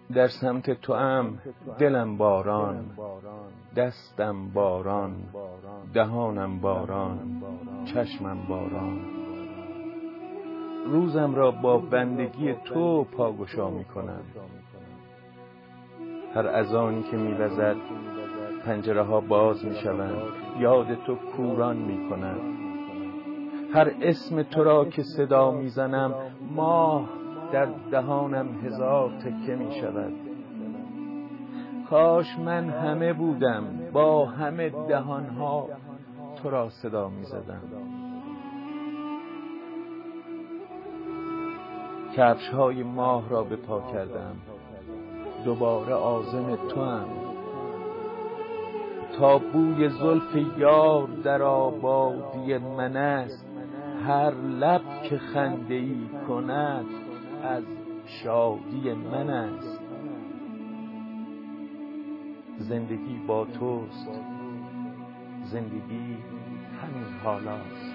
در سمت توام دلم باران، دستم باران، دهانم باران، چشمم باران. روزم را با بندگی تو پاگشا می کنم. هر اذانی که می وزد پنجره ها باز می شوند، یاد تو کوران می کند. هر اسم تو را که صدا می زنم، ماه در دهانم هزار تکه می شود. کاش من همه بودم، با همه دهانها تو را صدا می زدم. کفش های ماه را به پا کردم، دوباره عازم تو هم. تا بوی زلف یار در آبادی من است، هر لب که خنده ای کند از شادی من است. زندگی با توست، زندگی همین حالاست.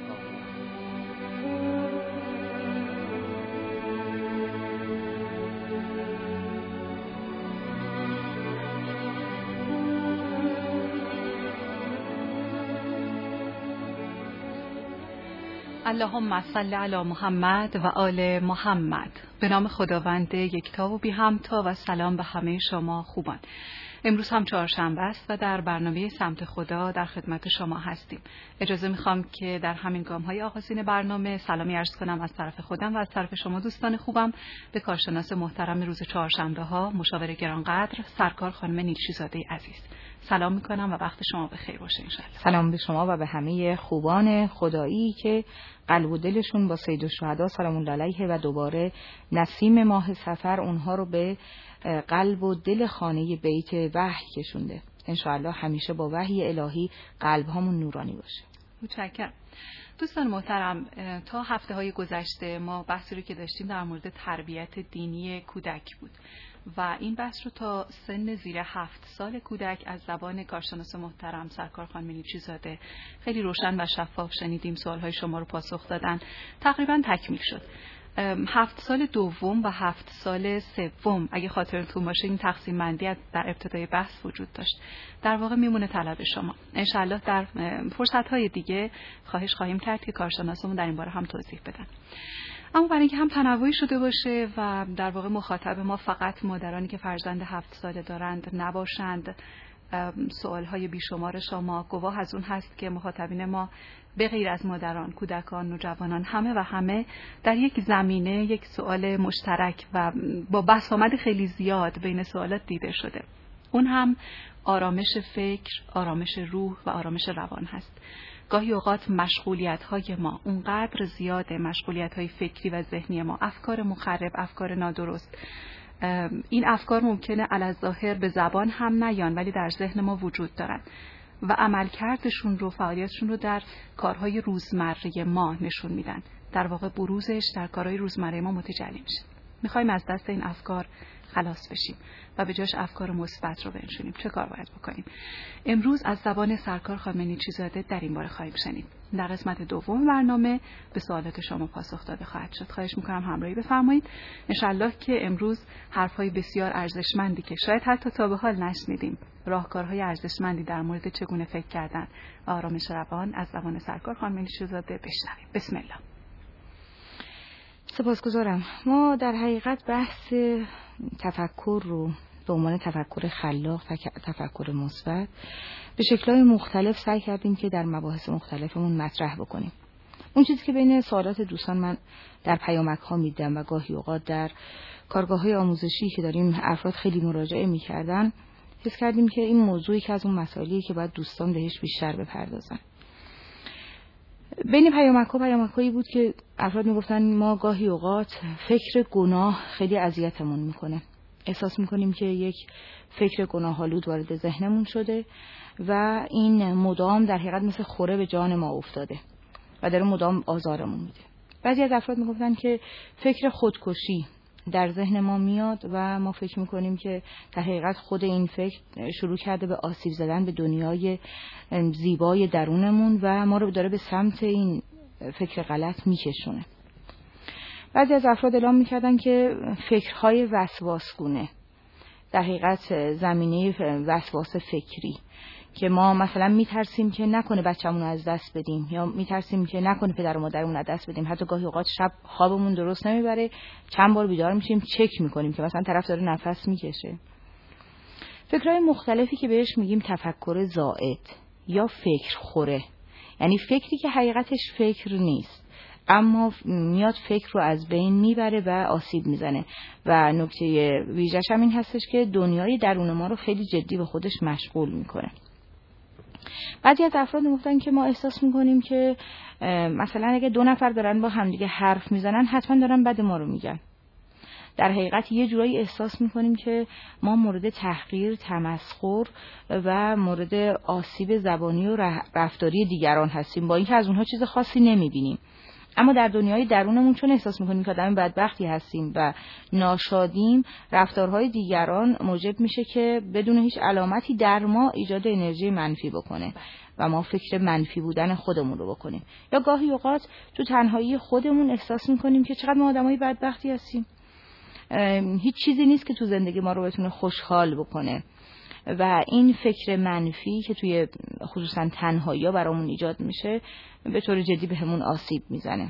اللهم صل علی محمد و آل محمد. به نام خداوند یکتا و بی همتا و سلام به همه شما خوبان. امروز هم چهارشنبه است و در برنامه سمت خدا در خدمت شما هستیم. اجازه میخوام که در همین گام‌های آغازین برنامه سلامی عرض کنم از طرف خودم و از طرف شما دوستان خوبم به کارشناس محترم روز چهارشنبه ها، مشاور گرانقدر سرکار خانم نیلشی‌زاده عزیز. سلام میکنم و وقت شما بخیر باشه انشالله. سلام به شما و به همه خوبان خدایی که قلب و دلشون با سید الشهدا سلام الله علیه و دوباره نسیم ماه صفر اونها رو به قلب و دل خانه بیت وحی کشونده. انشالله همیشه با وحی الهی قلب هامون نورانی باشه. متشکرم. دوستان محترم، تا هفته‌های گذشته ما بحثی رو که داشتیم در مورد تربیت دینی کودک بود و این بحث رو تا سن زیر 7 سال کودک از زبان کارشناس محترم سرکار خانم نیلشی‌زاده خیلی روشن و شفاف شنیدیم. سوالهای شما رو پاسخ دادن، تقریبا تکمیل شد. 7 سال دوم و 7 سال سوم اگه خاطرتون باشه این تقسیم بندی در ابتدای بحث وجود داشت. در واقع میمونه طلب شما. انشالله در فرصت‌های دیگه خواهش خواهیم کرد که کارشناسمون در این باره هم توضیح بدن. اما برای اینکه هم تنوعی شده باشه و در واقع مخاطب ما فقط مادرانی که فرزند 7 ساله دارند نباشند، سوال‌های بیشمار شما گواه از اون هست که مخاطبین ما به غیر از مادران، کودکان، نوجوانان همه در یک زمینه یک سوال مشترک و با بسامد خیلی زیاد بین سوالات دیده شده. اون هم آرامش فکر، آرامش روح و آرامش روان هست. گاهی اوقات مشغولیت‌های ما اونقدر زیاده، مشغولیت‌های فکری و ذهنی ما، افکار مخرب، افکار نادرست، این افکار ممکنه علی‌الظاهر به زبان هم نیان ولی در ذهن ما وجود دارن و عملکردشون رو، فعالیتشون رو در کارهای روزمره ما نشون میدن. در واقع بروزش در کارهای روزمره ما متجلی میشه. میخوایم از دست این افکار خلاص بشیم و به جاش افکار مثبت رو بنشونیم. چه کار باید بکنیم؟ امروز از زبان سرکار خانم نیلشی‌زاده در این باره خواهیم شنید. در قسمت دوم برنامه به سوالات شما پاسخ داده خواهد شد. خواهش میکنم همراهی بفرمایید. انشالله که امروز حرفهای بسیار ارزشمندی که شاید حتی تا به حال نشنیدیم، راهکارهای ارزشمندی در مورد چگونه فکر کردن و آرامش روان از زبان سرکار خانم نیلشی‌زاده بشنویم. بسم الله. سپاسگزارم. ما در حقیقت بحث تفکر رو به عنوان تفکر خلاق و تفکر مثبت به شکل‌های مختلف سعی کردیم که در مباحث مختلفمون مطرح بکنیم. اون چیزی که بین سوالات دوستان من در پیامک‌ها میدم و گاهی اوقات در کارگاه‌های آموزشی که داریم افراد خیلی مراجعه می‌کردن، حس کردیم که این موضوعی که از اون مسائلیه که باید دوستان بهش بیشتر بپردازن. بین پیامک‌هایی بود که افراد میگفتن ما گاهی اوقات فکر گناه خیلی اذیتمون میکنه. احساس میکنیم که یک فکر گناه‌آلود وارد ذهنمون شده و این مدام در حقیقت مثل خوره به جان ما افتاده و داره مدام آزارمون میده. بعضی از افراد میگفتن که فکر خودکشی در ذهن ما میاد و ما فکر میکنیم که در حقیقت خود این فکر شروع کرده به آسیب زدن به دنیای زیبای درونمون و ما رو داره به سمت این فکر غلط میکشونه. بعضی از افراد اعلام میکردن که فکرهای وسواسگونه در حقیقت زمینه وسواس فکری که ما مثلا میترسیم که نکنه بچه‌مون رو از دست بدیم یا میترسیم که نکنه پدر و مادرمون از دست بدیم. حتی گاهی اوقات شب خوابمون درست نمیبره، چند بار بیدار میشیم چک میکنیم که مثلا طرف داره نفس میکشه. فکرهای مختلفی که بهش میگیم تفکر زائد یا فکر خوره، یعنی فکری که حقیقتش فکر نیست اما میاد فکر رو از بین میبره و آسیب میزنه. و نکته ویژه‌ش هم این هستش که دنیای درون ما رو خیلی جدی به خودش مشغول میکنه. بعضی از افراد میگفتن که ما احساس میکنیم که مثلا اگه 2 نفر دارن با همدیگه حرف میزنن حتما دارن بد ما رو میگن. در حقیقت یه جورایی احساس میکنیم که ما مورد تحقیر، تمسخر و مورد آسیب زبانی و رفتاری دیگران هستیم، با اینکه از اونها چیز خاصی نمیبینیم. اما در دنیای درونمون چون احساس میکنیم که آدم بدبختی هستیم و ناشادیم، رفتارهای دیگران موجب میشه که بدون هیچ علامتی در ما ایجاد انرژی منفی بکنه و ما فکر منفی بودن خودمون رو بکنیم. یا گاهی اوقات تو تنهایی خودمون احساس میکنیم که چقدر ما آدمای بدبختی هستیم، هیچ چیزی نیست که تو زندگی ما رو بتونه خوشحال بکنه و این فکر منفی که توی خصوصا تنهایی ها برامون ایجاد میشه به طور جدی به همون آسیب میزنه.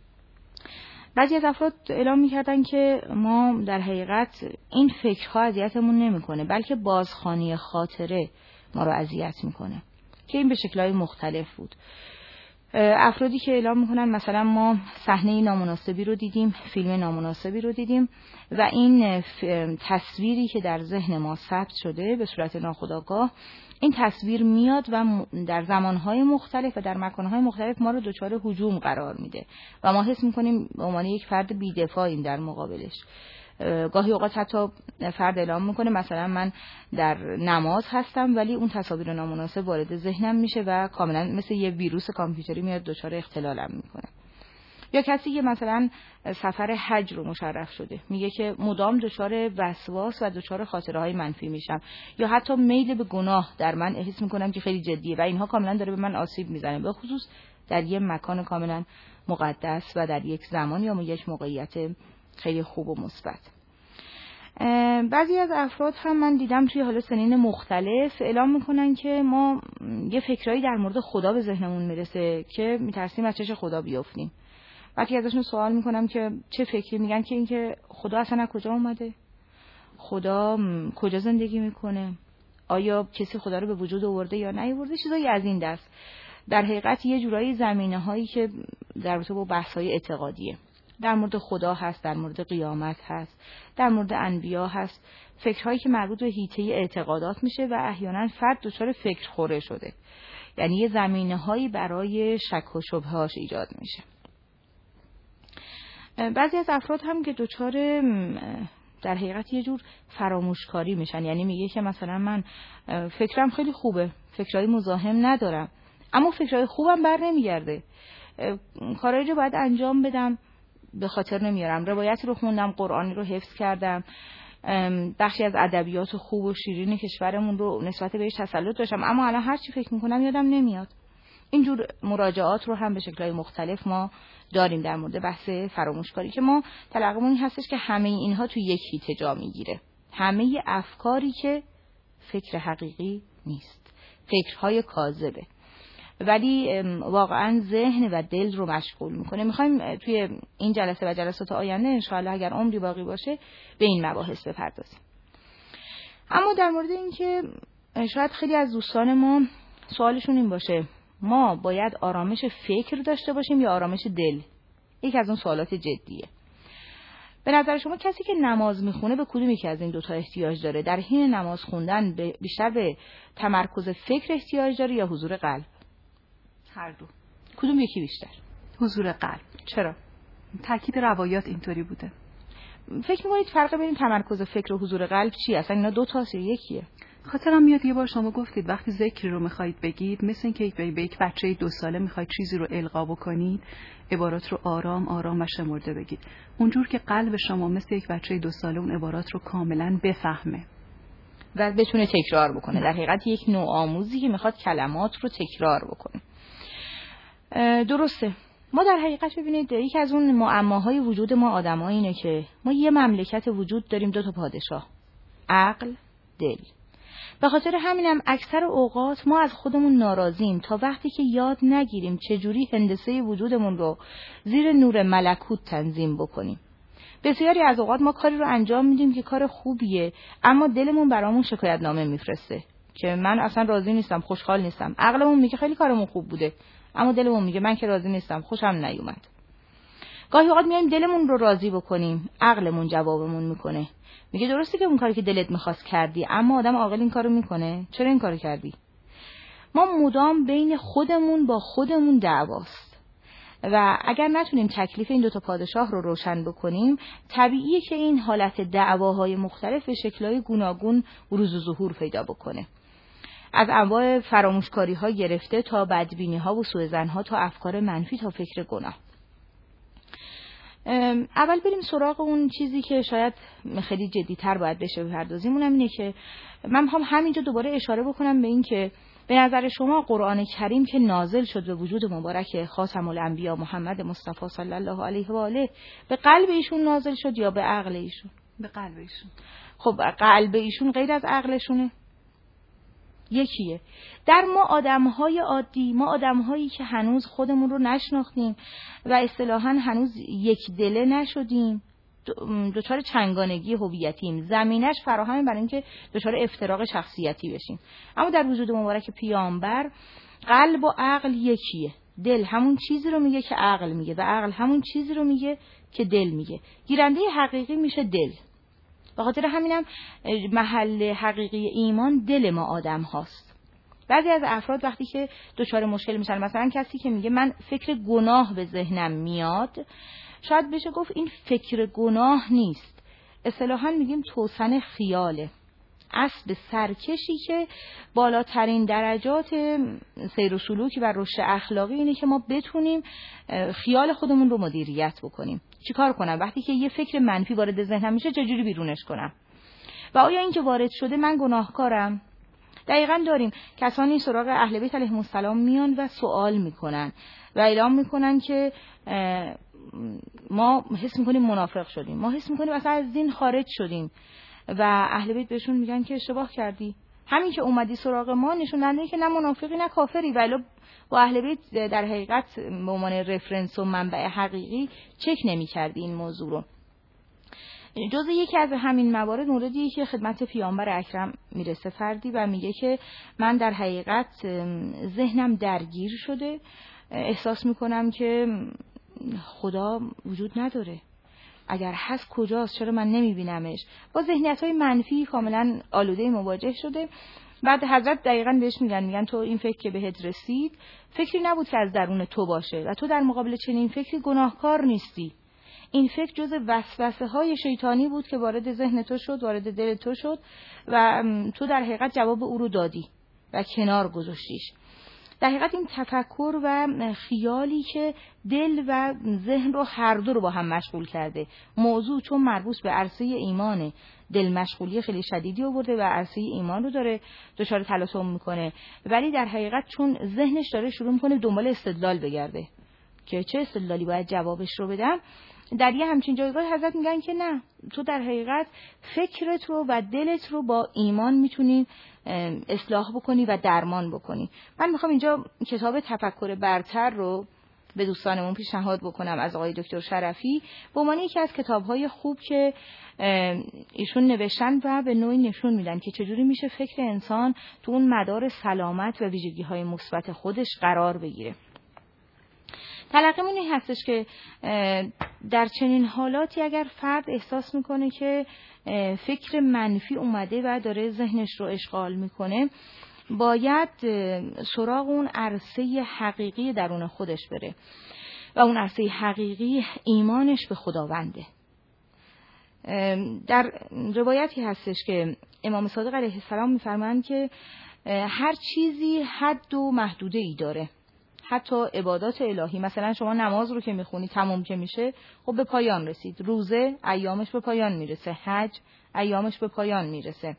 بعضی از افراد اعلام میکردن که ما در حقیقت این فکرها اذیتمون نمیکنه بلکه بازخوانی خاطره ما رو اذیت میکنه، که این به شکل‌های مختلف بود. افرادی که اعلام میکنن مثلا ما صحنه نامناسبی رو دیدیم، فیلم نامناسبی رو دیدیم و این تصویری که در ذهن ما ثبت شده به صورت ناخودآگاه، این تصویر میاد و در زمانهای مختلف و در مکانهای مختلف ما رو دچار هجوم قرار میده و ما حس میکنیم به عنوان یک فرد بی‌دفاعیم در مقابلش. گاهی اوقات حتی فرد اعلام میکنه مثلا من در نماز هستم ولی اون تصاویر نامناسب وارد ذهنم میشه و کاملا مثل یه ویروس کامپیوتری میاد دچار اختلالم میکنه. یا کسی که مثلا سفر حج رو مشرف شده میگه که مدام دچار وسواس و دچار خاطره‌های منفی میشم، یا حتی میل به گناه در من احساس میکنم که خیلی جدیه و اینها کاملا داره به من آسیب میزنه، به خصوص در یه مکان کاملا مقدس و در یک زمان یا یک موقعیت خیلی خوب و مثبت. بعضی از افراد هم من دیدم توی حال سنین مختلف اعلام میکنن که ما یه فکرایی در مورد خدا به ذهنمون میرسه که میترسیم از چش خدا بیافتیم. وقتی ازشون سوال میکنم که چه فکری، میگن که اینکه خدا اصلا از کجا اومده، خدا کجا زندگی میکنه، آیا کسی خدا رو به وجود آورده یا نیاورده، چیزایی از این دست. در حقیقت یه جورایی زمینه‌هایی که در رابطه با بحث‌های اعتقادیه، در مورد خدا هست، در مورد قیامت هست، در مورد انبیا هست، فکرهایی که مربوط به حیطه اعتقادات میشه و احیانا فرد دچار فکر خوره شده، یعنی یه زمینه‌هایی برای شک و شبهه‌اش ایجاد میشه. بعضی از افراد هم که دچار در حقیقت یه جور فراموشکاری میشن، یعنی میگه که مثلا من فکرم خیلی خوبه، فکرهای مزاحم ندارم، اما فکرهای خوبم بر نمیگرده، کارایی رو باید انجام بدم به خاطر نمیارم، روایتی رو خوندم، قرآنی رو حفظ کردم، بخشی از ادبیات خوب و شیرین کشورمون رو نسبت بهش تسلط داشتم، اما الان هر چی فکر میکنم یادم نمیاد. اینجور مراجعات رو هم به شکل‌های مختلف ما داریم در مورد بحث فراموشکاری که ما تلقیمون این هستش که همه اینها تو یک حیطه جا میگیره، همه افکاری که فکر حقیقی نیست، فکرهای کاذبه ولی واقعا ذهن و دل رو مشغول میکنه. میخوایم توی این جلسه و جلسات آینده انشاءالله اگر عمری باقی باشه به این مباحث بپردازیم. اما در مورد این که شاید خیلی از دوستان ما سوالشون این باشه ما باید آرامش فکر داشته باشیم یا آرامش دل؟ یک از اون سوالات جدیه. به نظر شما کسی که نماز میخونه به کدوم یکی از این دوتا احتیاج داره؟ در حین نماز خوندن بیشتر به تمرکز فکر احتیاج داره یا حضور قلب؟ هر دو. کدوم یکی بیشتر؟ حضور قلب. چرا؟ تاکید روایات اینطوری بوده. فکر می‌کنید فرق بین تمرکز فکر و حضور قلب چیه؟ اصلا اینا دو تاست یا یکیه؟ خاطرم میاد یه بار شما گفتید وقتی ذکری رو میخواید بگید مثل اینکه به یک بچه 2 ساله میخواید چیزی رو القا بکنید، عبارات رو آرام آرام و شمرده بگید، اونجور که قلب شما مثل یک بچه 2 ساله اون عبارات رو کاملا بفهمه و بتونه تکرار بکنه. در حقیقت یک نوع آموزی که میخواد کلمات رو تکرار بکنه. درسته. ما در حقیقت ببینید یکی از اون معماهای وجود ما آدم‌ها اینه که ما یه مملکت وجود داریم، 2 تا پادشاه. عقل، دل. به خاطر همینم اکثر اوقات ما از خودمون ناراضیم تا وقتی که یاد نگیریم چجوری هندسه وجودمون رو زیر نور ملکوت تنظیم بکنیم. بسیاری از اوقات ما کاری رو انجام میدیم که کار خوبیه، اما دلمون برامون شکایت نامه میفرسته که من اصلا راضی نیستم، خوشحال نیستم. عقلمون میگه خیلی کارمون خوب بوده، اما دلمون میگه من که راضی نیستم، خوشم نیومد. گاهی اوقات میایم دلمون رو راضی بکنیم، عقلمون جوابمون میکنه، میگه درسته که اون کاری که دلت میخواست کردی، اما آدم عاقل این کارو میکنه، چرا این کارو کردی؟ ما مدام بین خودمون با خودمون دعواست و اگر نتونیم تکلیف این دوتا پادشاه رو روشن بکنیم، طبیعیه که این حالت دعواهای مختلف به شکل‌های گوناگون بروز و ظهور پیدا بکنه. از انواع فراموشکاری‌ها گرفته تا بدبینی‌ها و سوءظن‌ها تا افکار منفی تا فکر گناه. اول بریم سراغ اون چیزی که شاید خیلی جدی‌تر باید بشه بپردازیم. اونم اینه که من می‌خوام همینجا دوباره اشاره بکنم به این که به نظر شما قرآن کریم که نازل شد به وجود مبارک خاتم الانبیا محمد مصطفی صلی الله علیه و آله، به قلب ایشون نازل شد یا به عقل ایشون؟ به قلب ایشون. خب قلب ایشون غیر از عقلشونه؟ یکیه. در ما آدم‌های عادی، ما آدم‌هایی که هنوز خودمون رو نشناختیم و اصطلاحاً هنوز یک دله نشدیم، دچار چنگانگی هویتیم، زمینش فراهم برای اینکه دچار افتراق شخصیتی بشیم. اما در وجود مبارک پیامبر قلب و عقل یکیه. دل همون چیزی رو میگه که عقل میگه و عقل همون چیزی رو میگه که دل میگه. گیرنده حقیقی میشه دل. به خاطر همینم محل حقیقی ایمان دل ما آدم هاست. بعضی از افراد وقتی که دچار مشکل میشن، مثلا کسی که میگه من فکر گناه به ذهنم میاد، شاید بشه گفت این فکر گناه نیست، اصطلاحاً میگیم توسن خیاله، اسب سرکشی که بالاترین درجات سیر و سلوکی و رشد اخلاقی اینه که ما بتونیم خیال خودمون رو مدیریت بکنیم. چیکار کنم وقتی که یه فکر منفی وارد ذهنم میشه، چجوری بیرونش کنم؟ و آیا این که وارد شده من گناهکارم؟ دقیقاً داریم کسانی سراغ اهل بیت علیهم السلام میان و سوال میکنن و اعلام میکنن که ما حس میکنیم منافق شدیم، ما حس میکنیم اصلا از دین خارج شدیم و اهل بیت بهشون میگن که اشتباه کردی، همین که اومدی سراغ ما نشون دهنده که نه منافقی نه کافری، ولی با اهل بیت در حقیقت به عنوان رفرنس و منبع حقیقی چک نمی‌کردی این موضوع رو. جزء یکی از همین موارد موردی که خدمت پیامبر اکرم میرسه فردی و میگه که من در حقیقت ذهنم درگیر شده، احساس میکنم که خدا وجود نداره، اگر هست کجاست، چرا من نمیبینمش؟ با ذهنیت‌های منفی کاملا آلوده مواجه شده. بعد حضرت دقیقاً بهش میگن تو این فکر که بهت رسید فکری نبود که از درون تو باشه و تو در مقابل چنین فکری گناهکار نیستی. این فکر جز وسوسه‌های شیطانی بود که وارد ذهن تو شد، وارد دل تو شد و تو در حقیقت جواب او رو دادی و کنار گذاشتیش. در حقیقت این تفکر و خیالی که دل و ذهن رو هر دو رو با هم مشغول کرده. موضوع چون مربوط به عرصه ایمانه، دل مشغولی خیلی شدیدی آورده و عرصه ایمان رو داره دچار تلاطم میکنه، ولی در حقیقت چون ذهنش داره شروع میکنه دنبال استدلال بگرده که چه استدلالی باید جوابش رو بدم. در یه همچین جایگاه حضرت میگن که نه، تو در حقیقت فکرت رو و دلت رو با ایمان میتونی اصلاح بکنی و درمان بکنی. من میخوام اینجا کتاب تفکر برتر رو به دوستانمون پیشنهاد بکنم از آقای دکتر شرفی به عنوان یکی از کتاب‌های خوب که ایشون نوشتن و به نوعی نشون میدن که چجوری میشه فکر انسان تو اون مدار سلامت و ویژگی‌های مثبت خودش قرار بگیره. تلقیمون این هستش که در چنین حالاتی اگر فرد احساس میکنه که فکر منفی اومده و داره ذهنش رو اشغال میکنه، باید سراغ اون عرصه حقیقی درون خودش بره و اون عرصه حقیقی ایمانش به خداونده. در روایتی هستش که امام صادق علیه السلام میفرمایند که هر چیزی حد و محدوده ای داره، حتی عبادات الهی. مثلا شما نماز رو که میخونی تموم که میشه خب به پایان رسید، روزه ایامش به پایان میرسه، حج ایامش به پایان میرسه،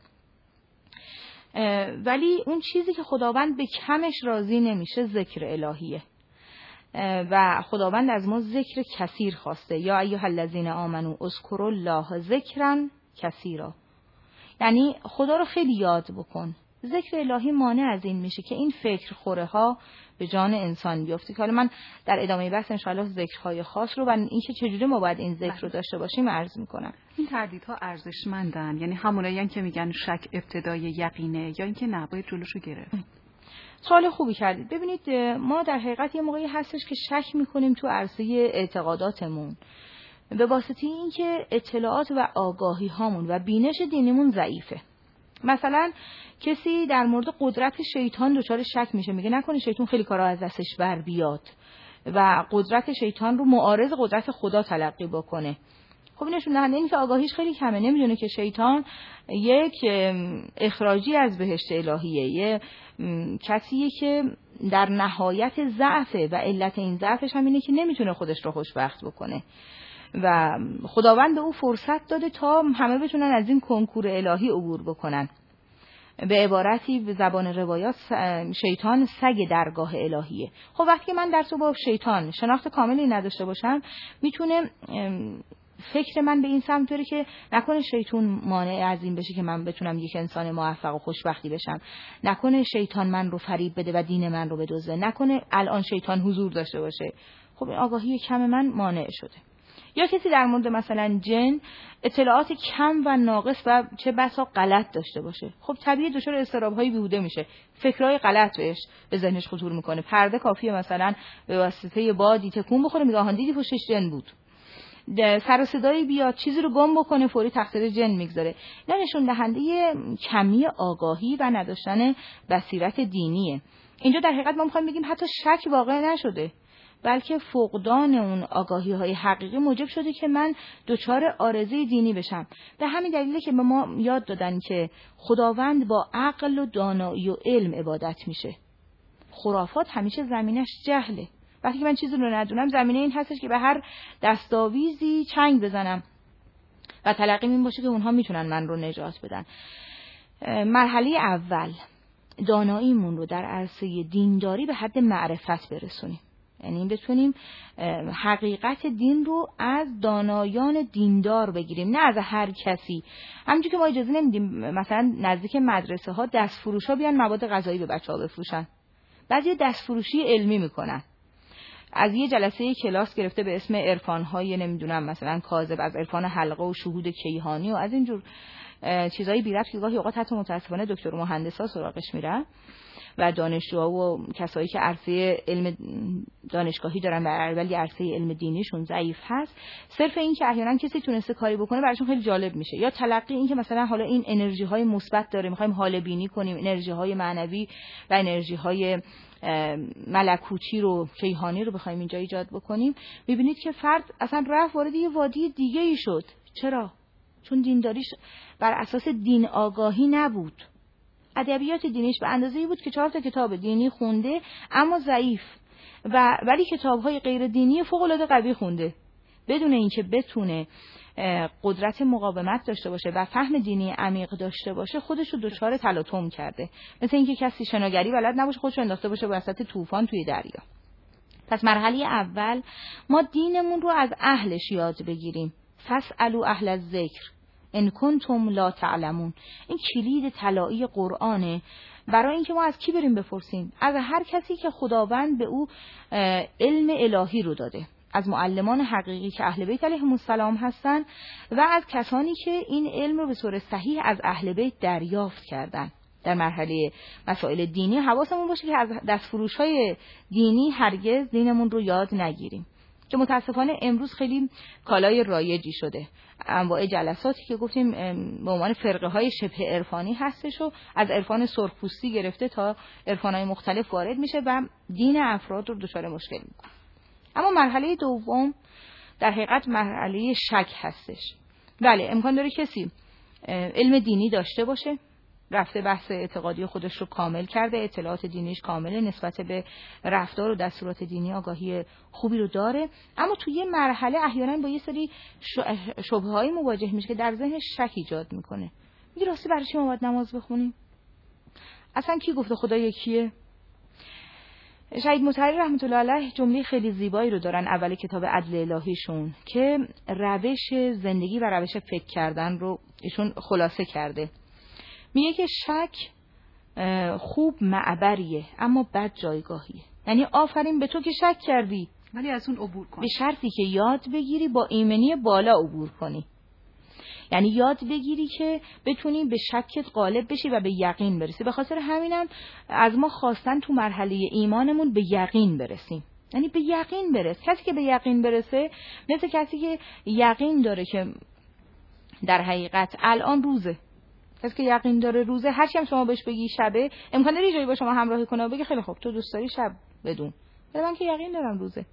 ولی اون چیزی که خداوند به کمش راضی نمیشه ذکر الهیه و خداوند از ما ذکر کثیر خواسته. یا ایها الذین آمنو اذکروا الله ذکرا کثیرا، یعنی خدا رو خیلی یاد بکن. ذکر الهی مانع از این میشه که این فکر خوره ها به جان انسان بیفته. که حالا من در ادامه بحث انشاءالله ذکرهای خاص رو و اینکه چجوری ما باید این ذکر رو داشته باشیم عرض میکنم. این تردیدها ارزشمندن، یعنی همونایین که میگن شک ابتدای یقینه یا اینکه نباید جلوشو گرفت. سوال خوبی کردید. ببینید ما در حقیقت یه موقعی هستش که شک میکنیم تو عرصه اعتقاداتمون به واسطه اینکه اطلاعات و آگاهی هامون و بینش دینیمون ضعیفه. مثلا کسی در مورد قدرت شیطان دچار شک میشه، میگه نکنه شیطان خیلی کارا از دستش بر بیاد و قدرت شیطان رو معارض قدرت خدا تلقی بکنه. خب این نشون دهنده اینه که آگاهیش خیلی کمه، نمیدونه که شیطان یک اخراجی از بهشت الهیه، یه کسیه که در نهایت ضعفه و علت این ضعفش هم اینه که نمیتونه خودش رو خوشبخت بکنه و خداوند به او فرصت داده تا همه بتونن از این کنکور الهی عبور بکنن. به عبارتی به زبان روایات شیطان سگ درگاه الهیه. خب وقتی من در تو با شیطان شناخت کاملی نداشته باشم، میتونه فکر من به این سمت بره که نکنه شیطان مانع از این بشه که من بتونم یک انسان موفق و خوشبختی بشم، نکنه شیطان من رو فریب بده و دین من رو بدزده، نکنه الان شیطان حضور داشته باشه. خب این آگاهی کم من مانع شده. یا کسی در مورد مثلا جن اطلاعات کم و ناقص و چه بسا غلط داشته باشه، خب طبیعی دچار اضطراب‌های بیهوده میشه، فکرهای غلط به ذهنش خطور میکنه. پرده کافیه مثلا به واسطه بادی تکون بخوره، میگه آهان دیدی پشتش جن بود، سر و صدایی بیاد چیزی رو گم بکنه فوری تقصیر جن میگذاره. اینا نشون دهنده کمی آگاهی و نداشتن بصیرت دینیه. اینجا در حقیقت ما میخوایم بگیم حتی شک واقع نشده، بلکه فقدان اون آگاهی های حقیقی موجب شده که من دچار عارضه دینی بشم. به همین دلیله که به ما یاد دادن که خداوند با عقل و دانایی و علم عبادت میشه. خرافات همیشه زمینش جهله. وقتی که من چیزی رو ندونم، زمینه این هستش که به هر دستاویزی چنگ بزنم و تلقی این باشه که اونها میتونن من رو نجات بدن. مرحله اول داناییمون رو در عرصه دینداری به حد معرفت برسونیم، یعنی بتونیم حقیقت دین رو از دانایان دیندار بگیریم، نه از هر کسی. همونجوری که ما اجازه نمیدیم مثلا نزدیک مدرسه ها دستفروشا بیان مواد غذایی به بچه‌ها بفروشن، بعضی دستفروشی علمی میکنن، از یه جلسه کلاس گرفته به اسم عرفان‌های نمیدونم مثلا کاذب، از عرفان حلقه و شهود کیهانی و از اینجور چیزایی بی ربط که گاهی اوقات حتی متاسفانه دکتر و مهندسا سراغش میرن و دانشجوها و کسایی که عرصه علم دانشگاهی دارن ولی عرصه علم دینیشون ضعیف هست، صرف این که احیانا کسی تونسته کاری بکنه براشون خیلی جالب میشه، یا تلقی این که مثلا حالا این انرژی های مثبت داره، میخوایم حال بینی کنیم، انرژی های معنوی و انرژی های ملکوتی رو کیهانی رو بخوایم اینجا ایجاد بکنیم، میبینید که فرد اصلا رفت وارد یه وادی دیگه ای شد. چرا؟ چون دینداریش بر اساس دین آگاهی نبود. ادبیات دینیش به اندازه‌ای بود که 4 تا کتاب دینی خونده اما ضعیف، ولی کتاب‌های غیر دینی فوق‌العاده قوی خونده، بدون اینکه بتونه قدرت مقاومت داشته باشه و فهم دینی عمیق داشته باشه، خودش رو دچار تلاطم کرده. مثل اینکه کسی شناگری بلد نباشه خودش رو انداخته باشه وسط طوفان توی دریا. پس مرحله اول ما دینمون رو از اهلش یاد بگیریم. فاسألوا اهل الذکر ان کنتم لا تعلمون. این کلید طلایی قرآنه برای اینکه ما از کی بریم بپرسیم؟ از هر کسی که خداوند به او علم الهی رو داده، از معلمان حقیقی که اهل بیت علیهم السلام هستن و از کسانی که این علم رو به صورت صحیح از اهل بیت دریافت کردن. در مرحله مسائل دینی حواسمون باشه که از دستفروش‌های دینی هرگز دینمون رو یاد نگیریم، که متاسفانه امروز خیلی کالای رایجی شده. انواع جلساتی که گفتیم به عنوان فرقه‌های شبه عرفانی هستش و از عرفان سرخپوستی گرفته تا عرفان‌های مختلف وارد میشه و دین افراد رو دچار مشکل میکنه. اما مرحله دوم در حقیقت مرحله شک هستش. بله، امکان داره کسی علم دینی داشته باشه، رفته بحث اعتقادی خودش رو کامل کرده، اطلاعات دینیش کامله، نسبت به رفتار و دستورات دینی آگاهی خوبی رو داره، اما توی یه مرحله احیانا با یه سری شبهه‌های مواجه میشه که در ذهنش شک ایجاد میکنه. میگه راستی برای چی ما باید نماز بخونیم؟ اصلا کی گفته خدا یکیه؟ شهید مطهری رحمت الله علیه جمله خیلی زیبایی رو دارن اول کتاب عدل الهیشون که روش زندگی و روش فکر کردن رو ایشون خلاصه کرده. میگه که شک خوب معبریه اما بد جایگاهیه. یعنی آفرین به تو که شک کردی، ولی از اون عبور کن، به شرطی که یاد بگیری با ایمنی بالا عبور کنی. یعنی یاد بگیری که بتونی به شکت غالب بشی و به یقین برسی. به خاطر همینم از ما خواستن تو مرحله ایمانمون به یقین برسیم. یعنی به یقین برس. کسی که به یقین برسه مثل کسی که یقین داره که در حقیقت الان روزه. کسی که یقین داره روزه، هر چی هم شما بهش بگی شبه، امکان داره جایی با شما همراهی کنه و بگه خیلی خوب تو دوست داری شب بدون. ولی من که یقین دارم روزه.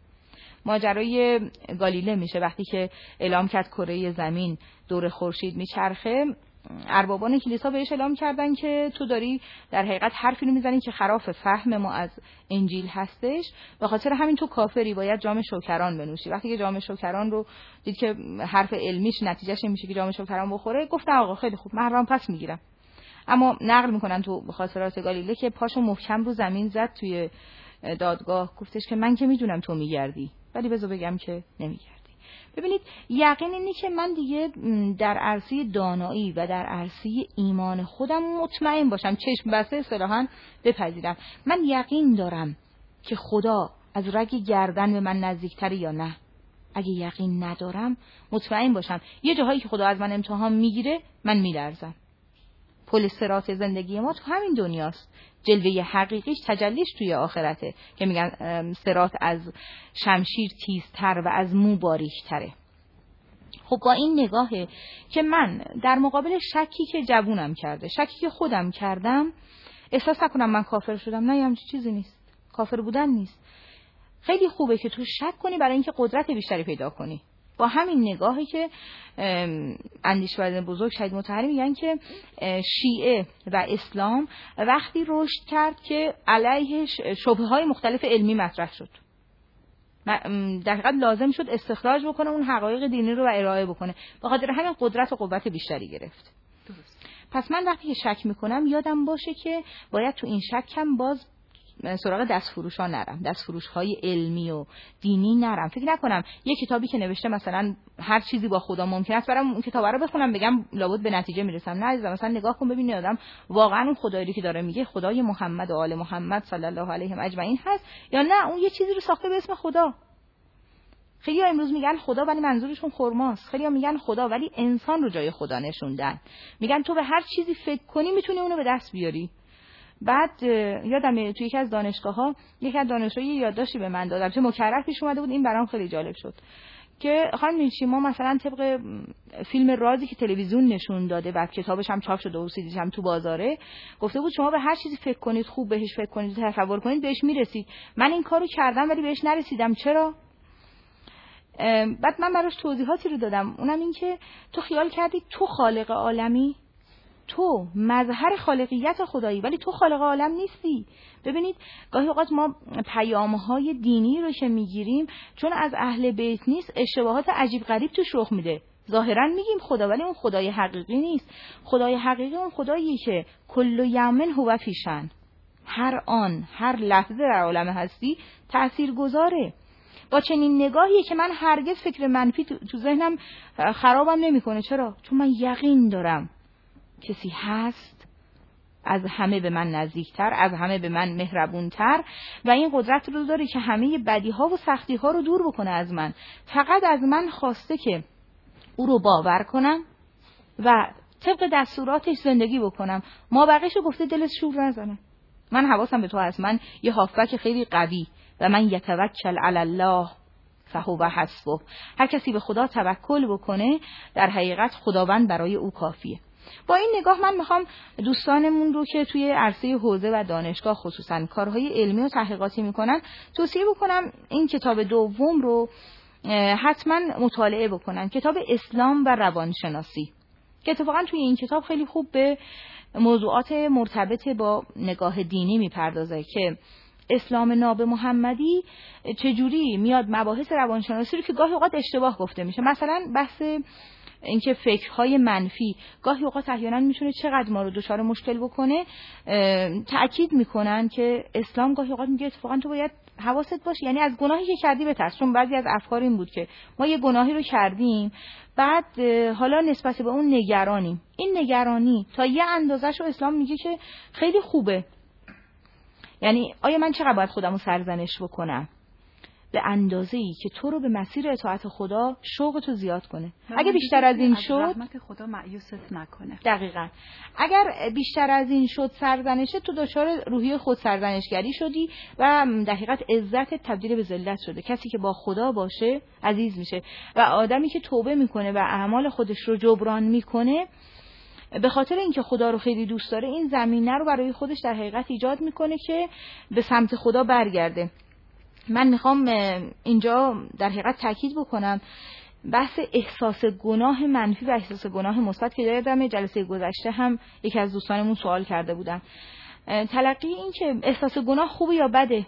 ماجرای گالیله میشه وقتی که اعلام کرد کره زمین دور خورشید میچرخه، اربابان کلیسا بهش اعلام کردن که تو داری در حقیقت حرفی رو میزنی که خلاف فهم ما از انجیل هستش، به خاطر همین تو کافری، باید جام شوکران بنوشی. وقتی که جام شوکران رو دید که حرف علمیش نتیجهش میشه که جام شوکران بخوره، گفت آقا خیلی خوب من حرام پس میگیرم. اما نقل میکنن تو خاطرات گالیله که پاشو محکم رو زمین زد توی دادگاه، گفتش که من که میدونم تو میگردی ولی بذار بگم که نمیگردی. ببینید یقین اینی که من دیگه در عرصه دانایی و در عرصه ایمان خودم مطمئن باشم، چشم بسته اصطلاحاً بپذیرم من یقین دارم که خدا از رگ گردن به من نزدیکتره یا نه. اگه یقین ندارم مطمئن باشم یه جاهایی که خدا از من امتحان میگیره من میلرزم. پل صراط زندگی ما تو همین دنیاست، جلوه حقیقیش تجلیش توی آخرته که میگن صراط از شمشیر تیزتر و از مو باریکتره. خب با این نگاهه که من در مقابل شکی که جوونم کرده، شکی که خودم کردم، احساس نکنم من کافر شدم. نه، همچین چیزی نیست. کافر بودن نیست. خیلی خوبه که تو شک کنی برای اینکه قدرت بیشتری پیدا کنی. با همین نگاهی که اندیشمندان بزرگ شهید مطهری میگن که شیعه و اسلام وقتی رشد کرد که علیهش شبهه‌های مختلف علمی مطرح شد، در حقیقت لازم شد استخراج بکنه اون حقایق دینی رو و ارائه بکنه، به خاطر همین قدرت و قوت بیشتری گرفت. درست. پس من وقتی که شک میکنم یادم باشه که باید تو این شکم باز سراغ دستفروشا نرم، دستفروش‌های علمی و دینی نرم. فکر نکنم یه کتابی که نوشته مثلا هر چیزی با خدا ممکن است برام اون کتاب رو بخونم بگم لابد به نتیجه میرسم. نه عزیزم، مثلا نگاه کن ببین آدم واقعا اون خدایی که داره میگه خدای محمد و آل محمد صلی الله علیهم اجمعین هست یا نه اون یه چیزی رو ساخته به اسم خدا. خیلی امروز میگن خدا ولی منظورشون خرماست. خیلی میگن خدا ولی انسان رو جای خدا نشوندن. میگن تو به هر چیزی فکر کنی میتونی اونو به دست بیاری. بعد یادم توی یکی از دانشگاه‌ها یکی از دانشجویی یادداشتی به من داد، چه مکرر پیش اومده بود، این برام خیلی جالب شد که خانم ما مثلا طبق فیلم رازی که تلویزیون نشون داده، بعد کتابش هم چاپ شده و سیدیش هم تو بازاره، گفته بود شما به هر چیزی فکر کنید، خوب بهش فکر کنید، تصور کنید، بهش میرسید. من این کارو کردم ولی بهش نرسیدم. چرا؟ بعد من براش توضیحاتی رو دادم، اونم این که تو خیال کردی تو خالق عالمی، تو مظهر خالقیت خدایی ولی تو خالق عالم نیستی. ببینید گاهی اوقات ما پیام‌های دینی رو که میگیریم چون از اهل بیت نیست اشتباهات عجیب غریب توش رخ میده. ظاهرا میگیم خدا ولی اون خدای حقیقی نیست. خدای حقیقی اون خداییه که کل یوم هو فی شأن، هر آن هر لحظه در عالم هستی تاثیرگذاره. با چنین نگاهی که من هرگز فکر منفی تو ذهنم خرابم نمیکنه. چرا؟ چون من یقین دارم کسی هست از همه به من نزدیکتر، از همه به من مهربونتر و این قدرت رو داره که همه بدیها و سختیها رو دور بکنه از من. فقط از من خواسته که او رو باور کنم و طبق دستوراتش زندگی بکنم. ما بقیشو گفته دلت شور نزنه. من حواسم به تو هست، من یه هافبک خیلی قوی و من یتوکل علی الله فهو حسبه. هر کسی به خدا توکل بکنه در حقیقت خداوند برای او کافیه. با این نگاه من میخوام دوستانمون رو که توی عرصه حوزه و دانشگاه خصوصا کارهای علمی و تحقیقاتی میکنن توصیه بکنم این کتاب دوم رو حتما مطالعه بکنن، کتاب اسلام و روانشناسی، که اتفاقا توی این کتاب خیلی خوب به موضوعات مرتبط با نگاه دینی میپردازه که اسلام ناب محمدی چجوری میاد مباحث روانشناسی رو که گاهی اوقات اشتباه گفته میشه، مثلا بحث اینکه فکرهای منفی گاهی اوقات احیانا میتونه چقدر ما رو دچار مشکل بکنه، تأکید میکنن که اسلام گاهی اوقات میگه اتفاقا تو باید حواست باشه، یعنی از گناهی که کردی بترس. چون بعضی از افکار این بود که ما یه گناهی رو کردیم، بعد حالا نسبت به اون نگرانیم. این نگرانی تا یه اندازه‌شو اسلام میگه که خیلی خوبه. یعنی آیا من چقدر باید خودمو سرزنش بکنم؟ به اندازه‌ای که تو رو به مسیر اطاعت خدا شوق تو زیاد کنه. اگه بیشتر از این شد، رحمت خدا مایوست نکنه. دقیقاً. اگر بیشتر از این شد سرزنشه، تو دچار روحی خود سرزنشگری شدی و در حقیقت عزت تبدیل به ذلت شده. کسی که با خدا باشه عزیز میشه و آدمی که توبه میکنه و اعمال خودش رو جبران میکنه، به خاطر اینکه خدا رو خیلی دوست داره، این زمینه رو برای خودش در حقیقت ایجاد میکنه که به سمت خدا برگرده. من میخوام اینجا در حقیقت تاکید بکنم بحث احساس گناه منفی و احساس گناه مثبت که یادم جلسه گذشته هم یکی از دوستانمون سوال کرده بودن. تلقی این که احساس گناه خوبه یا بده،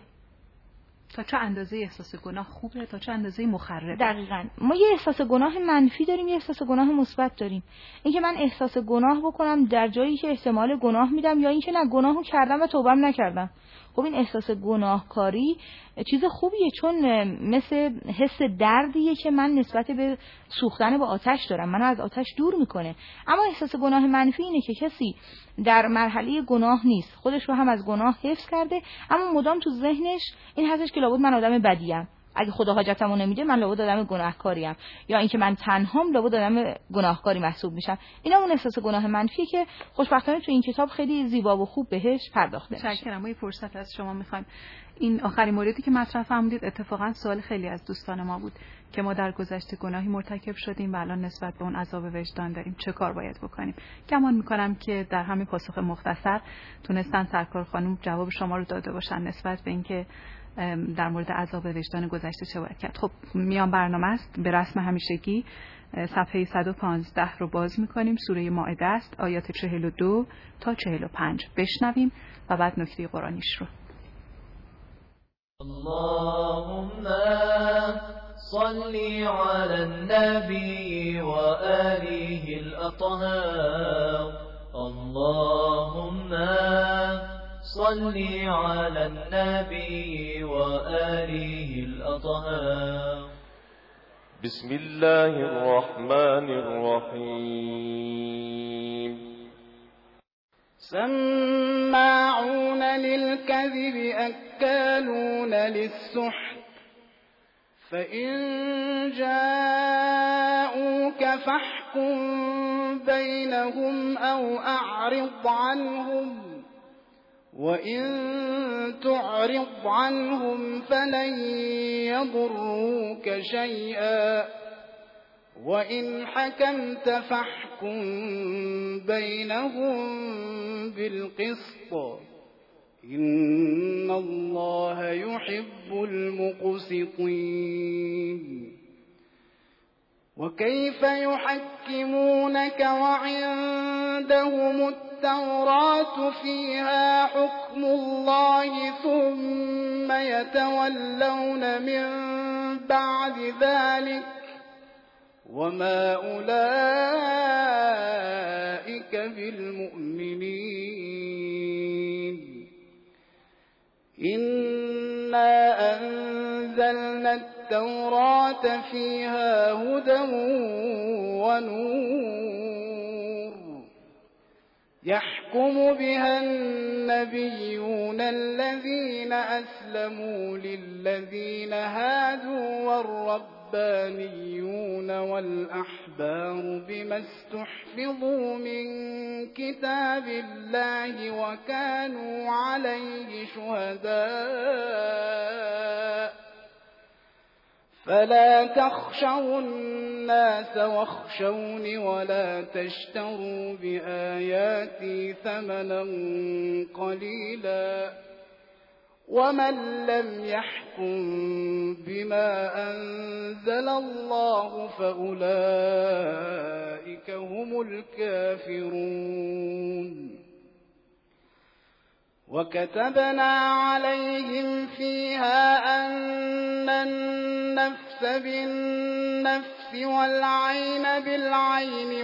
تا چه اندازه احساس گناه خوبه، تا چه اندازه مخربه. دقیقاً. ما یه احساس گناه منفی داریم، یه احساس گناه مثبت داریم. اینکه من احساس گناه بکنم در جایی که احتمال گناه میدم، یا اینکه نه گناهو کردم و توبه‌ام نکردم. خب این احساس گناهکاری چیز خوبیه، چون مثل حس دردیه که من نسبت به سوختن با آتش دارم، منو از آتش دور میکنه. اما احساس گناه منفی اینه که کسی در مرحله گناه نیست، خودش رو هم از گناه حفظ کرده، اما مدام تو ذهنش این هستش که لابد من آدم بدیم، اگه خدا حاجتمو نمیده من لابد آدم گناهکاریم، یا اینکه من تنهام لابد آدم گناهکاری محسوب میشم. اینا اون احساس گناه منفی که خوشبختانه تو این کتاب خیلی زیبا و خوب بهش پرداخته میشه. متشکرم. ما یه فرصت از شما میخوایم. این آخرین موردی که مطرح فرمودید اتفاقا سوال خیلی از دوستان ما بود که ما در گذشته گناهی مرتکب شدیم و الان نسبت به اون عذاب وجدان داریم، چه کار باید بکنیم؟ گمان میکنم که در همین پاسخ مختصر تونستن سرکار خانم جواب شما رو داده باشن نسبت به اینکه در مورد عذاب وجدان گذشته چه باید کرد. خب میان برنامه است، به رسم همیشگی صفحه 115 رو باز میکنیم. سوره مائده است، آیات 42 تا 45 بشنویم و بعد نکته قرآنیش رو. اللهم صل على النبي وآله الأطهار. اللهم صل على النبي وآله الأطهار. بسم الله الرحمن الرحيم. سماعون للكذب أكالون للسحت فإن جاءوك فاحكم بينهم أو أعرض عنهم وإن تعرض عنهم فلن يضروك شيئا وإن حكمت فاحكم بينهم بالقسط إن الله يحب المقسطين. وكيف يحكمونك وعندهم التوراة فيها حكم الله ثم يتولون من بعد ذلك وما أولئك بالمؤمنين. إنا أنزلنا التوراة فيها هدى ونور يحكم بها النبيون الذين أسلموا للذين هادوا والربانيون والأحبار بما استحفظوا من كتاب الله وكانوا عليه شهداء فلا تخشوا الناس واخشوني ولا تشتروا بآياتي ثمنا قليلا ومن لم يحكم بما أنزل الله فأولئك هم الكافرون. وكتبنا عليهم فيها أن النفس بالنفس والعين بالعين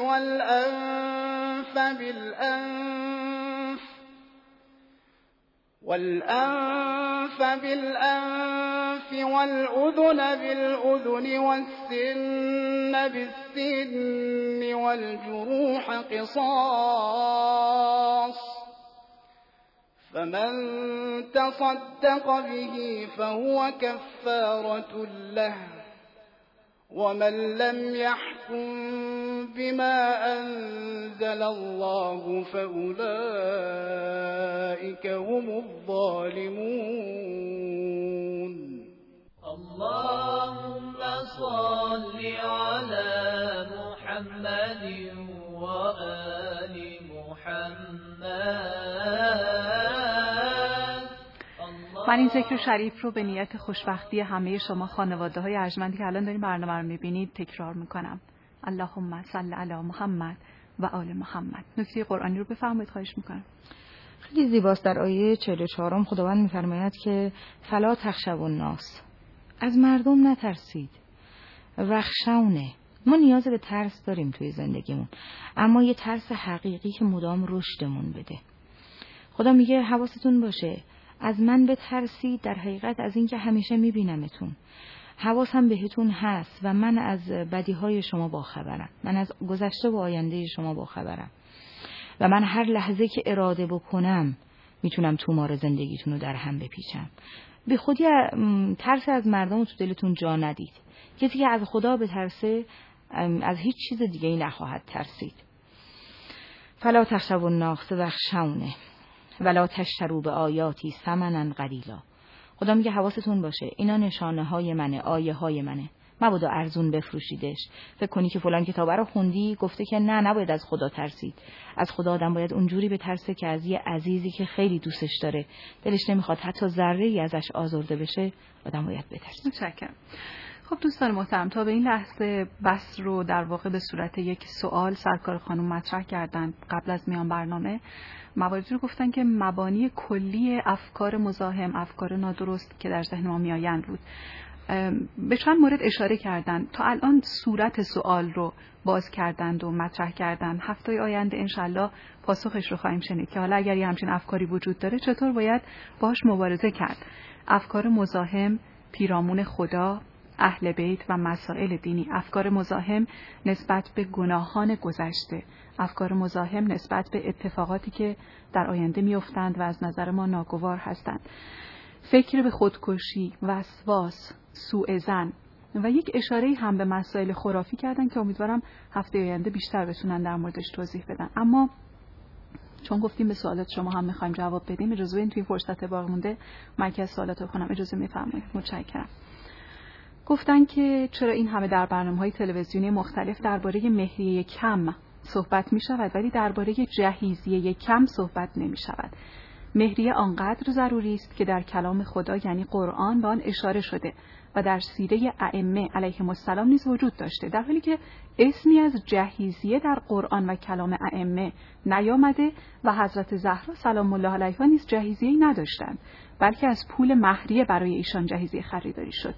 والأنف بالأنف والأذن بالأذن والسن بالسن والجروح قصاص، فمن تصدق به فهو كفارة له، ومن لم يحكم بما أنزل الله فأولئك هم الظالمون. اللهم صل على محمد وآل محمد. من این ذکر شریف رو به نیت خوشبختی همه شما خانواده های ارجمندی که الان دارین برنامه رو میبینید تکرار میکنم. اللهم صل علی محمد و آل محمد. نکته قرآنی رو بفرمایید خواهش میکنم. خیلی زیباست. در آیه 44 خداوند میفرماید که فلا تخشوا الناس، از مردم نترسید، وخشونه. ما نیاز به ترس داریم توی زندگیمون، اما یه ترس حقیقی که مدام رشدمون بده. خدا میگه حواستون باشه، از من بترسید، در حقیقت از این که همیشه میبینمتون، حواسم بهتون هست و من از بدیهای شما باخبرم، من از گذشته و آینده شما باخبرم و من هر لحظه که اراده بکنم میتونم تومار زندگیتون رو در هم بپیچم. به خودی ترس از مردم رو تو دلتون جا ندید. کسی که از خدا بترسه از هیچ چیز دیگه ای نخواهد ترسید. فلا تخشوا الناس واخشونی ولا تشتروا بآیاتی ثمنا قلیلا. خدا میگه حواستون باشه، اینا نشانه های منه، آیه های منه، مبادا ارزون بفروشیدش. فکر کنی که فلان کتابه رو خوندی گفته که نه، نباید از خدا ترسید. از خدا آدم باید اونجوری بترسه که از یه عزیزی که خیلی دوستش داره، دلش نمیخواد حتی ذره‌ای ازش آزرده بشه، آدم باید بترسه. متشکرم. خب دوستان محترم، تا به این لحظه بس رو در واقع به صورت یک سوال سرکار خانم مطرح کردن. قبل از میان برنامه مواردی رو گفتن که مبانی کلی افکار مزاحم، افکار نادرست که در ذهن ما میآیند بود. به چند مورد اشاره کردن. تا الان صورت سوال رو باز کردند و مطرح کردن. هفته آینده انشالله پاسخش رو خواهیم شنید که حالا اگر یه همچین افکاری وجود داره چطور باید باهاش مبارزه کرد. افکار مزاحم، پیرامون خدا، اهل بیت و مسائل دینی، افکار مزاحم نسبت به گناهان گذشته، افکار مزاحم نسبت به اتفاقاتی که در آینده میافتند و از نظر ما ناگوار هستند، فکر به خودکشی، وسواس، سوء ظن و یک اشاره هم به مسائل خرافی کردن که امیدوارم هفته آینده بیشتر بتونن در موردش توضیح بدن. اما چون گفتیم به سوالات شما هم میخوایم جواب بدیم، اجازه بدین توی فرصت باقی مونده من که سوالات رو بخونم. اجازه میفرمایید. متشکرم. گفتن که چرا این همه در برنامه‌های تلویزیونی مختلف درباره مهریه کم صحبت می شود ولی درباره جهیزیه کم صحبت نمی شود. مهریه آنقدر ضروری است که در کلام خدا یعنی قرآن به آن اشاره شده و در سیره ائمه علیهم السلام نیز وجود داشته، در حالی که اسمی از جهیزیه در قرآن و کلام ائمه نیامده و حضرت زهرا سلام الله علیها نیز جهیزیه‌ای نداشتند، بلکه از پول مهریه برای ایشان جهیزیه خریداری شد.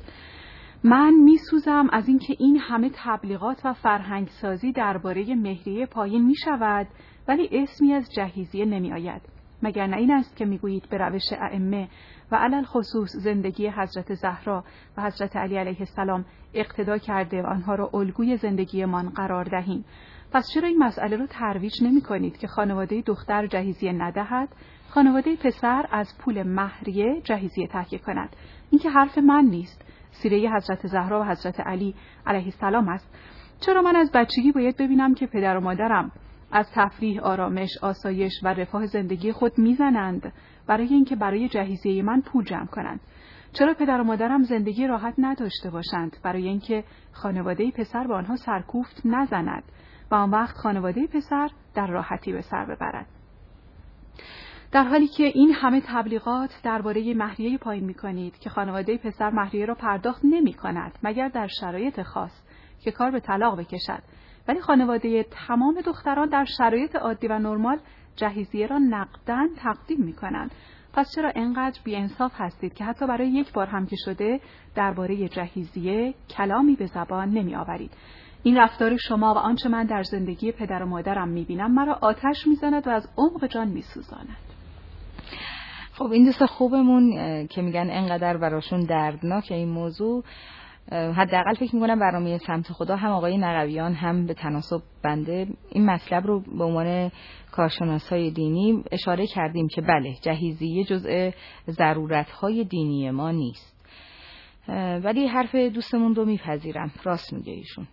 من میسوزم از اینکه این همه تبلیغات و فرهنگ سازی درباره مهریه پایین می شود ولی اسمی از جهیزیه نمی آید. مگر نه این است که میگویید به روش ائمه و علل خصوص زندگی حضرت زهرا و حضرت علی علیه السلام اقتدا کرده و آنها را الگوی زندگیمان قرار دهیم؟ پس چرا این مسئله رو ترویج نمی کنید که خانواده دختر جهیزیه ندهد، خانواده پسر از پول مهریه جهیزیه تهیه کند؟ این که حرف من نیست، سیره حضرت زهرا و حضرت علی علیه السلام است. چرا من از بچگی باید ببینم که پدر و مادرم از تفریح، آرامش، آسایش و رفاه زندگی خود میزنند برای اینکه برای جهیزیه من پول جمع کنند؟ چرا پدر و مادرم زندگی راحت نداشته باشند برای اینکه خانواده پسر به آنها سرکوفت نزند و آن وقت خانواده پسر در راحتی به سر ببرد؟ در حالی که این همه تبلیغات درباره مهریه پایین می‌کنید که خانواده پسر مهریه را پرداخت نمی‌کند مگر در شرایط خاص که کار به طلاق بکشد، ولی خانواده تمام دختران در شرایط عادی و نرمال جهیزیه را نقداً تقدیم می‌کنند. پس چرا اینقدر بی‌انصاف هستید که حتی برای یک بار هم که شده درباره جهیزیه کلامی به زبان نمی‌آورید؟ این رفتار شما و آنچه من در زندگی پدر و مادرم می‌بینم مرا آتش می‌زند و از عمق جان می‌سوزاند. خب این دوست خوبمون که میگن انقدر براشون دردناک این موضوع، حداقل فکر میکنم برنامه سمت خدا هم آقای نقویان هم به تناسب بنده این مطلب رو به عنوان کارشناسای دینی اشاره کردیم که بله جهیزیه جزء ضرورت‌های دینی ما نیست. ولی حرف دوستمون رو میپذیرم، راست میگه ایشون.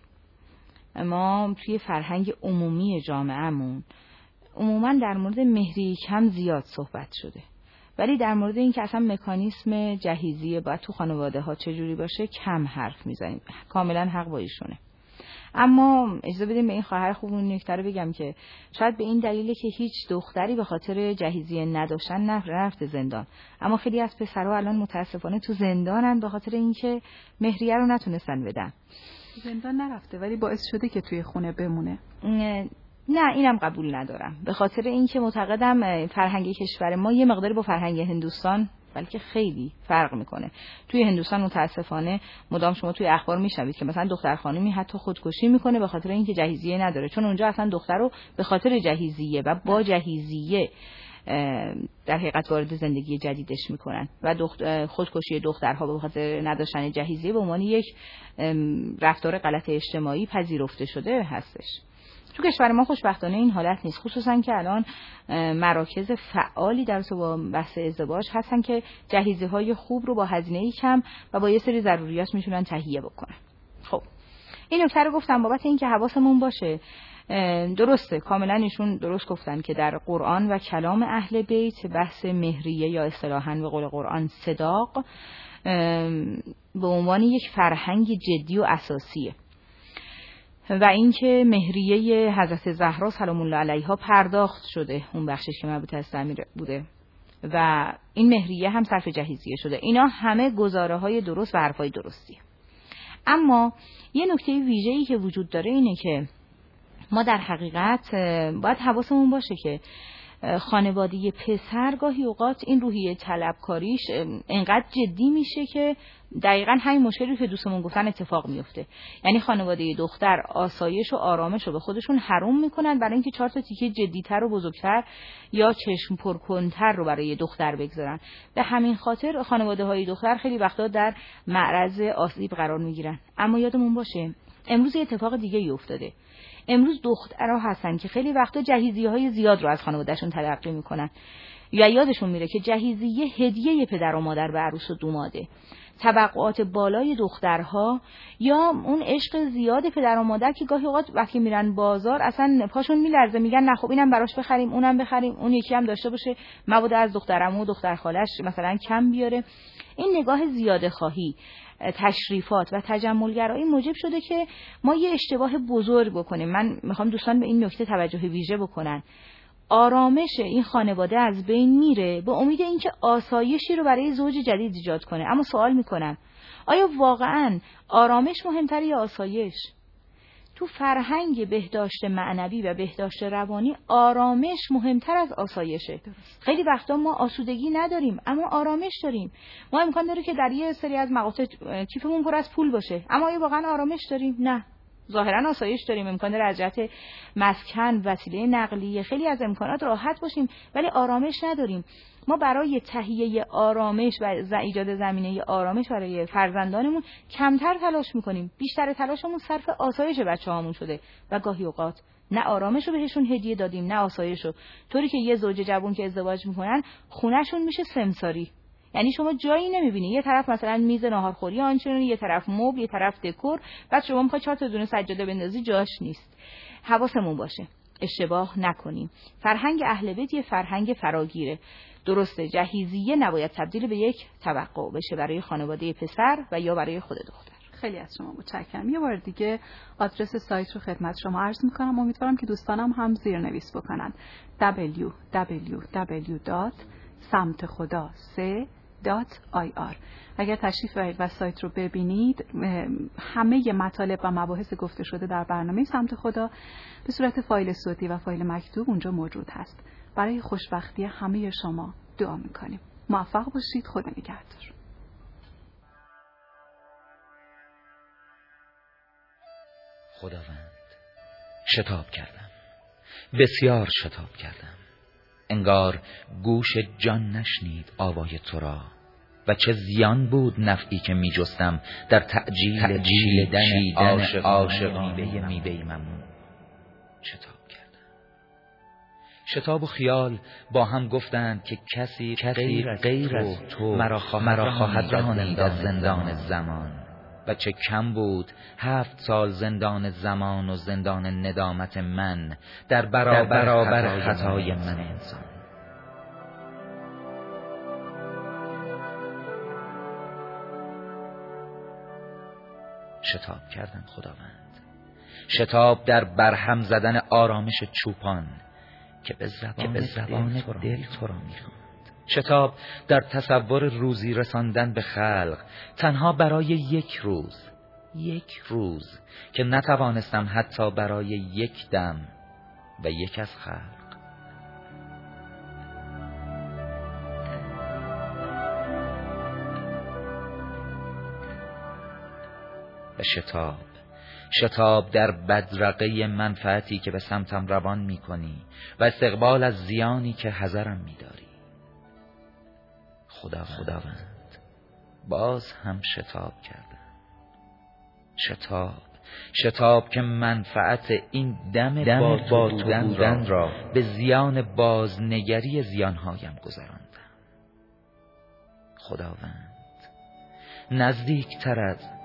ما توی فرهنگ عمومی جامعهمون عموما در مورد مهریه کم زیاد صحبت شده، ولی در مورد این که اصلا مکانیسم جهیزیه باید تو خانواده ها چجوری باشه کم حرف میزنیم. کاملا حق با ایشونه. اما اجازه بدیم به این خواهر خوبمون نکته رو بگم که شاید به این دلیله که هیچ دختری به خاطر جهیزیه نداشتن نرفته زندان، اما خیلی از پسرها الان متاسفانه تو زندانن به خاطر اینکه مهریه رو نتونستن بدن. زندان نرفته ولی باعث شده که توی خونه بمونه. نه اینم قبول ندارم، به خاطر اینکه معتقدم فرهنگ کشور ما یه مقداری با فرهنگ هندوستان بلکه خیلی فرق میکنه. توی هندوستان متاسفانه مدام شما توی اخبار میشنوید که مثلا دختر خانمی حتی خودکشی میکنه به خاطر اینکه جهیزیه نداره، چون اونجا اصلا دختر رو به خاطر جهیزیه و با جهیزیه در حقیقت وارد زندگی جدیدش میکنن و خودکشی دخترها به خاطر نداشتن جهیزیه به عنوان یک رفتار غلط اجتماعی پذیرفته شده هستش. تو کشور ما خوشبختانه این حالت نیست، خصوصا که الان مراکز فعالی در با بحث ازدواج هستن که جهیزیه‌های خوب رو با هزینه‌ای کم و با یه سری ضروریات میتونن تهیه بکنن. خب این نکته رو گفتم بابت اینکه حواسمون باشه. درسته، کاملا ایشون درست گفتن که در قرآن و کلام اهل بیت بحث مهریه یا اصطلاحاً به قول قرآن صداق به عنوان یک فرهنگ جدی و اساسیه و اینکه مهریه حضرت زهرا سلام الله علیها پرداخت شده، اون بخشش که مربوط به تعمیر بوده و این مهریه هم صرف جهیزیه شده. اینا همه گزاره‌های درست و حرفای درستیه. اما یه نکته ویژه‌ای که وجود داره اینه که ما در حقیقت باید حواسمون باشه که خانواده پسر گاهی اوقات این روحیه طلبکاریش انقدر جدی میشه که دقیقاً همین مشکلی که دوستمون گفتن اتفاق میفته. یعنی خانواده دختر آسایش و آرامش رو به خودشون حروم میکنن برای اینکه 4 تا تیکه جدی‌تر و بزرگتر یا چشم پرکنتر رو برای دختر بگذارن. به همین خاطر خانواده‌های دختر خیلی وقتا در معرض آسیب قرار میگیرن. اما یادمون باشه امروز اتفاق دیگه افتاده. امروز دخترها هستن که خیلی وقتا جهیزیه‌های زیاد رو از خانواده‌شون تلقی میکنن یا یادشون میره که جهیزیه هدیه پدر و مادر به عروس و دوماده. طبقات بالای دخترها یا اون عشق زیاد پدر و مادر که گاهی اوقات وقتی میرن بازار اصلا پاشون میلرزه، میگن نه خب اینم براش بخریم اونم بخریم، اون یکی هم داشته باشه، مبادا از دخترعمو و دختر خالش مثلا کم بیاره. این نگاه زیاده خواهی، تشریفات و تجملگرایی موجب شده که ما یه اشتباه بزرگ بکنیم. من میخوام دوستان به این نکته توجه ویژه بکنن. آرامش این خانواده از بین میره به امید اینکه آسایشی رو برای زوج جدید ایجاد کنه. اما سوال میکنم آیا واقعاً آرامش مهمتره یا آسایش؟ تو فرهنگ بهداشت معنوی و بهداشت روانی آرامش مهمتر از آسایشه. خیلی وقتا ما آسودگی نداریم اما آرامش داریم. ما امکان داره که در یه سری از مقاطع کیفمون پر از پول باشه اما آیا واقعا آرامش داریم؟ نه. ظاهرا آسایش داریم، امکان داره از جهت مسکن، وسیله نقلیه، خیلی از امکانات راحت باشیم ولی آرامش نداریم. ما برای تهیه آرامش و ایجاد زمینه آرامش برای فرزندانمون کمتر تلاش میکنیم، بیشتر تلاشمون صرف آسایش بچه‌هامون شده و گاهی اوقات نه آرامش رو بهشون هدیه دادیم نه آسایش رو. طوری که یه زوج جوان که ازدواج میکنن خونهشون میشه سمساری. یعنی شما جایی نمیبینی، یه طرف مثلا میز ناهارخوری آنچنانی، یه طرف مبل، یه طرف دکور، بعد شما میخوای 4 تا دونه سجاده بندازی جاش نیست. حواسمون باشه اشتباه نکنیم. فرهنگ اهل بیت یه فرهنگ فراگیره. درسته جهیزیه نباید تبدیل به یک توقع بشه برای خانواده پسر و یا برای خود دختر. خیلی از شما متشکرم. یه بار دیگه آدرس سایت رو خدمت شما عرض میکنم. امیدوارم که دوستانم هم زیرنویس بکنن. www.samtkhoda3.ir. اگر تشریف بیارید و سایت رو ببینید همه مطالب و مباحث گفته شده در برنامه سمت خدا به صورت فایل صوتی و فایل مکتوب اونجا موجود هست. برای خوشبختی همه شما دعا میکنیم. موفق باشید. خدا نگهدار. خداوند، شتاب کردم، بسیار شتاب کردم. انگار گوش جان نشنید آوای تو را، و چه زیان بود نفعی که می جستم در تعجیل چیدن عاشقانه میوه ممنون. شتاب و خیال با هم گفتند که کسی غیر از تو مرا خواهد رهانید از زندان زمان، و چه کم بود 7 سال زندان زمان و زندان ندامت من در برابر خطای من انسان. شتاب کردم خداوند، شتاب در برهم زدن آرامش چوپان که به زبان دل تو را می‌خواند. شتاب در تصور روزی رساندن به خلق تنها برای یک روز که نتوانستم حتی برای یک دم و یک از خلق. و شتاب در بدرقه منفعتی که به سمتم روان می کنی و استقبال از زیانی که حذرم می داری. خداوند باز هم شتاب کردم. شتاب که منفعت این دم با تو بودن را به زیان بازنگری زیانهایم گذراندم. خداوند نزدیکتر از